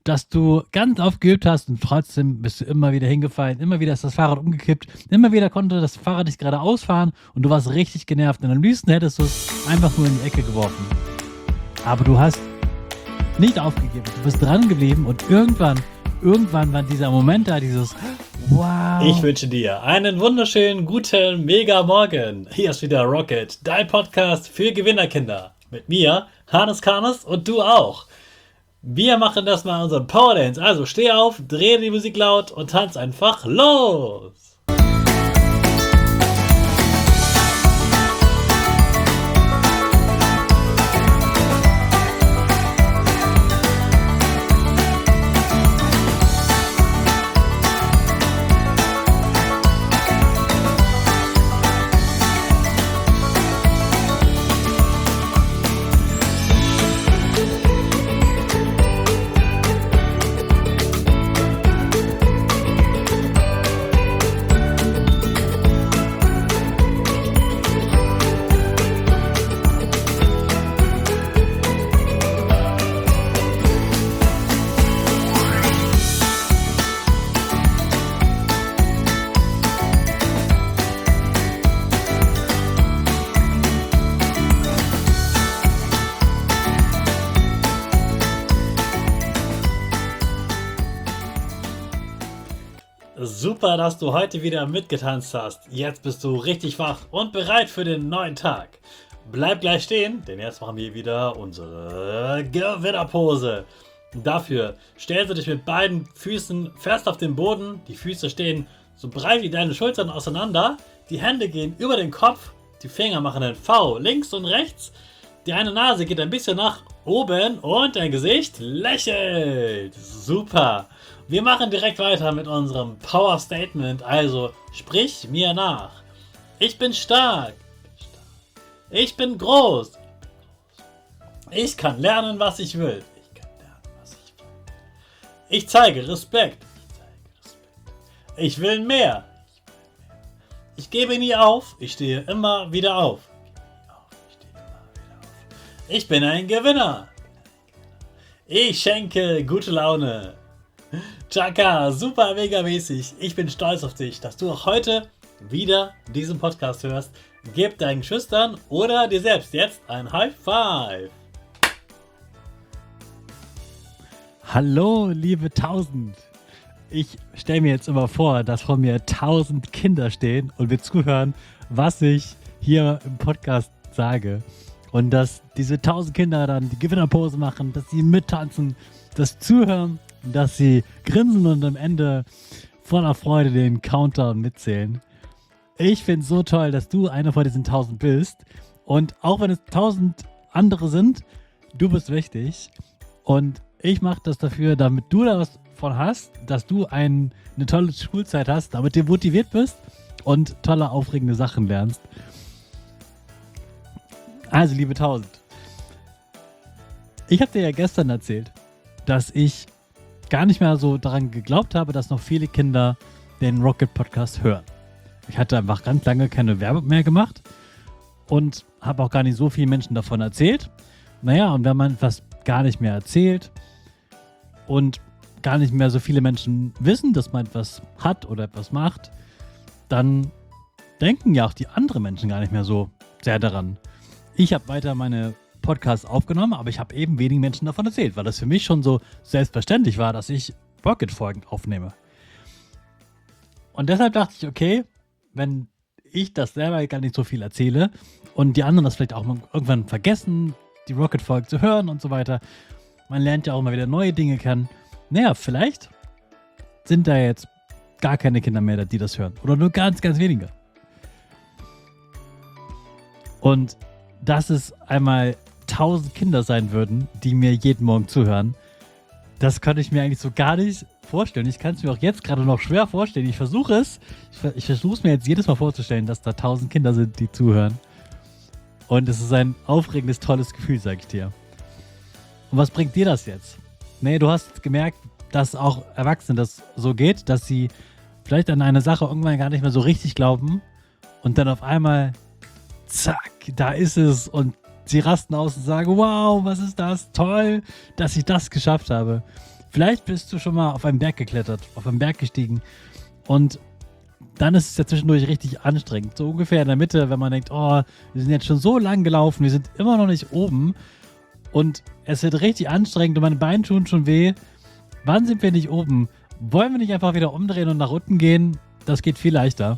dass du ganz oft geübt hast und trotzdem bist du immer wieder hingefallen, immer wieder ist das Fahrrad umgekippt, immer wieder konnte das Fahrrad nicht geradeaus fahren und du warst richtig genervt und am liebsten hättest du es einfach nur in die Ecke geworfen. Aber du hast nicht aufgegeben, du bist dran geblieben und irgendwann war dieser Moment da, dieses Ich Wow. wünsche dir einen wunderschönen, guten, mega Morgen. Hier ist wieder Rocket, dein Podcast für Gewinnerkinder. Mit mir, Hannes Karnes und du auch. Wir machen das mal unseren Power Dance. Also steh auf, dreh die Musik laut und tanz einfach los. Super, dass du heute wieder mitgetanzt hast. Jetzt bist du richtig wach und bereit für den neuen Tag. Bleib gleich stehen, denn jetzt machen wir wieder unsere Gewinnerpose. Dafür stellst du dich mit beiden Füßen fest auf den Boden. Die Füße stehen so breit wie deine Schultern auseinander. Die Hände gehen über den Kopf. Die Finger machen ein V links und rechts. Die eine Nase geht ein bisschen nach oben und dein Gesicht lächelt. Super. Wir machen direkt weiter mit unserem Power Statement. Also sprich mir nach. Ich bin stark. Ich bin groß. Ich kann lernen, was ich will. Ich zeige Respekt. Ich will mehr. Ich gebe nie auf. Ich stehe immer wieder auf. Ich bin ein Gewinner. Ich schenke gute Laune. Chaka, super mega mäßig. Ich bin stolz auf dich, dass du auch heute wieder diesen Podcast hörst. Gib deinen Schüchtern oder dir selbst jetzt ein High Five. Hallo, liebe 1000. Ich stelle mir jetzt immer vor, dass vor mir 1000 Kinder stehen und mir zuhören, was ich hier im Podcast sage. Und dass diese 1000 Kinder dann die Gewinnerpose machen, dass sie mittanzen, das zuhören, dass sie grinsen und am Ende voller Freude den Countdown mitzählen. Ich finde es so toll, dass du einer von diesen 1000 bist. Und auch wenn es 1000 andere sind, du bist wichtig. Und ich mache das dafür, damit du da was von hast, dass du eine tolle Schulzeit hast, damit du motiviert bist und tolle, aufregende Sachen lernst. Also, liebe 1000, ich habe dir ja gestern erzählt, dass ich gar nicht mehr so daran geglaubt habe, dass noch viele Kinder den Rocket Podcast hören. Ich hatte einfach ganz lange keine Werbung mehr gemacht und habe auch gar nicht so vielen Menschen davon erzählt. Naja, und wenn man etwas gar nicht mehr erzählt und gar nicht mehr so viele Menschen wissen, dass man etwas hat oder etwas macht, dann denken ja auch die anderen Menschen gar nicht mehr so sehr daran. Ich habe weiter meine Podcasts aufgenommen, aber ich habe eben wenigen Menschen davon erzählt, weil das für mich schon so selbstverständlich war, dass ich Rocket-Folgen aufnehme. Und deshalb dachte ich, okay, wenn ich das selber gar nicht so viel erzähle und die anderen das vielleicht auch mal irgendwann vergessen, die Rocket-Folgen zu hören und so weiter, man lernt ja auch immer wieder neue Dinge kennen. Naja, vielleicht sind da jetzt gar keine Kinder mehr, die das hören. Oder nur ganz, ganz wenige. Und dass es einmal 1000 Kinder sein würden, die mir jeden Morgen zuhören, das könnte ich mir eigentlich so gar nicht vorstellen. Ich kann es mir auch jetzt gerade noch schwer vorstellen. Ich versuche es. Ich versuche es mir jetzt jedes Mal vorzustellen, dass da 1000 Kinder sind, die zuhören. Und es ist ein aufregendes, tolles Gefühl, sag ich dir. Und was bringt dir das jetzt? Nee, du hast gemerkt, dass auch Erwachsene das so geht, dass sie vielleicht an eine Sache irgendwann gar nicht mehr so richtig glauben und dann auf einmal, zack, da ist es und sie rasten aus und sagen, wow, was ist das? Toll, dass ich das geschafft habe. Vielleicht bist du schon mal auf einen Berg geklettert, auf einen Berg gestiegen und dann ist es ja zwischendurch richtig anstrengend. So ungefähr in der Mitte, wenn man denkt, oh, wir sind jetzt schon so lang gelaufen, wir sind immer noch nicht oben und es wird richtig anstrengend und meine Beine tun schon weh. Wann sind wir nicht oben? Wollen wir nicht einfach wieder umdrehen und nach unten gehen? Das geht viel leichter.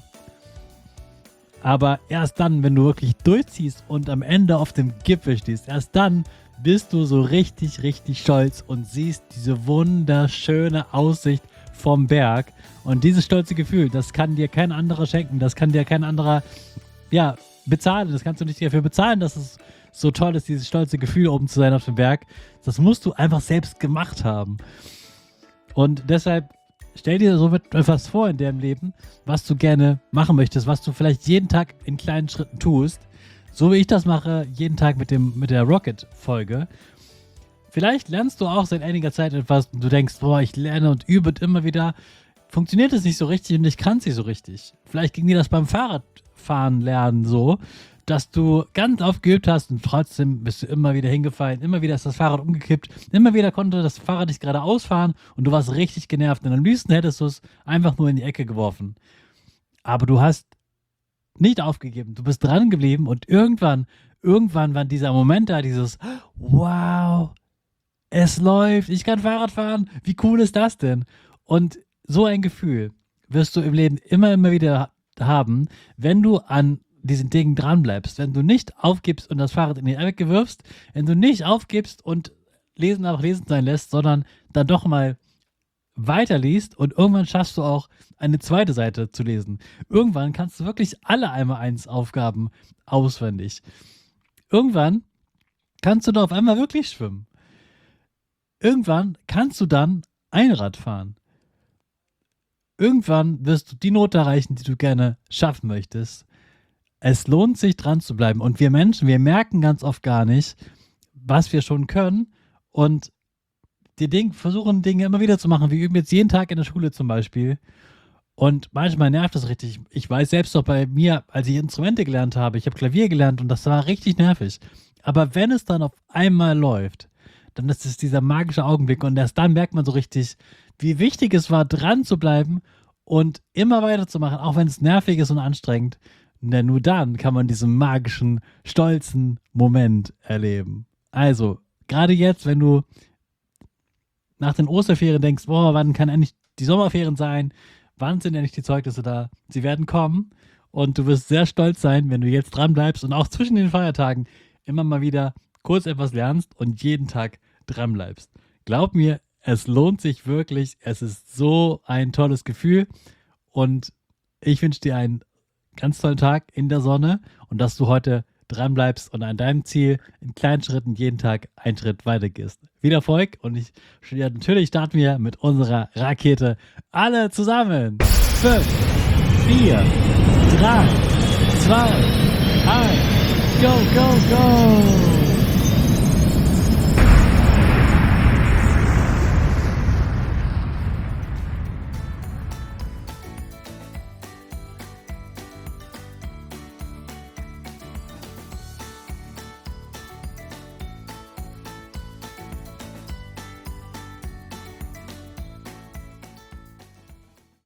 Aber erst dann, wenn du wirklich durchziehst und am Ende auf dem Gipfel stehst, erst dann bist du so richtig, richtig stolz und siehst diese wunderschöne Aussicht vom Berg. Und dieses stolze Gefühl, das kann dir kein anderer schenken, das kann dir kein anderer, bezahlen. Das kannst du nicht dafür bezahlen, dass es so toll ist, dieses stolze Gefühl, oben zu sein auf dem Berg. Das musst du einfach selbst gemacht haben. Und deshalb stell dir so etwas vor in deinem Leben, was du gerne machen möchtest, was du vielleicht jeden Tag in kleinen Schritten tust. So wie ich das mache, jeden Tag mit der Rocket-Folge. Vielleicht lernst du auch seit einiger Zeit etwas und du denkst, boah, ich lerne und übe immer wieder. Funktioniert es nicht so richtig und ich kann es nicht so richtig. Vielleicht ging dir das beim Fahrradfahren lernen so, dass du ganz oft geübt hast und trotzdem bist du immer wieder hingefallen, immer wieder ist das Fahrrad umgekippt, immer wieder konnte das Fahrrad nicht geradeaus fahren und du warst richtig genervt und am liebsten hättest du es einfach nur in die Ecke geworfen. Aber du hast nicht aufgegeben, du bist dran geblieben und irgendwann war dieser Moment da, dieses wow, es läuft, ich kann Fahrrad fahren, wie cool ist das denn? Und so ein Gefühl wirst du im Leben immer wieder haben, wenn du an diesen Dingen dranbleibst, wenn du nicht aufgibst und das Fahrrad in die Ecke wirfst, wenn du nicht aufgibst und Lesen einfach lesen sein lässt, sondern dann doch mal weiterliest und irgendwann schaffst du auch eine zweite Seite zu lesen. Irgendwann kannst du wirklich alle 1x1 Aufgaben auswendig. Irgendwann kannst du da auf einmal wirklich schwimmen. Irgendwann kannst du dann Einrad fahren. Irgendwann wirst du die Note erreichen, die du gerne schaffen möchtest. Es lohnt sich, dran zu bleiben. Und wir Menschen, wir merken ganz oft gar nicht, was wir schon können. Und versuchen Dinge immer wieder zu machen. Wir üben jetzt jeden Tag in der Schule zum Beispiel. Und manchmal nervt das richtig. Ich weiß selbst doch bei mir, als ich Instrumente gelernt habe, ich habe Klavier gelernt und das war richtig nervig. Aber wenn es dann auf einmal läuft, dann ist es dieser magische Augenblick und erst dann merkt man so richtig, wie wichtig es war, dran zu bleiben und immer weiterzumachen, auch wenn es nervig ist und anstrengend. Denn nur dann kann man diesen magischen, stolzen Moment erleben. Also, gerade jetzt, wenn du nach den Osterferien denkst, boah, wann kann endlich die Sommerferien sein? Wann sind endlich die Zeugnisse da? Sie werden kommen und du wirst sehr stolz sein, wenn du jetzt dran bleibst und auch zwischen den Feiertagen immer mal wieder kurz etwas lernst und jeden Tag dran bleibst. Glaub mir, es lohnt sich wirklich. Es ist so ein tolles Gefühl und ich wünsche dir einen ganz tollen Tag in der Sonne und dass du heute dran bleibst und an deinem Ziel in kleinen Schritten jeden Tag einen Schritt weiter gehst. Viel Erfolg und natürlich starten wir mit unserer Rakete alle zusammen. 5, 4, 3, 2, 1, go, go, go!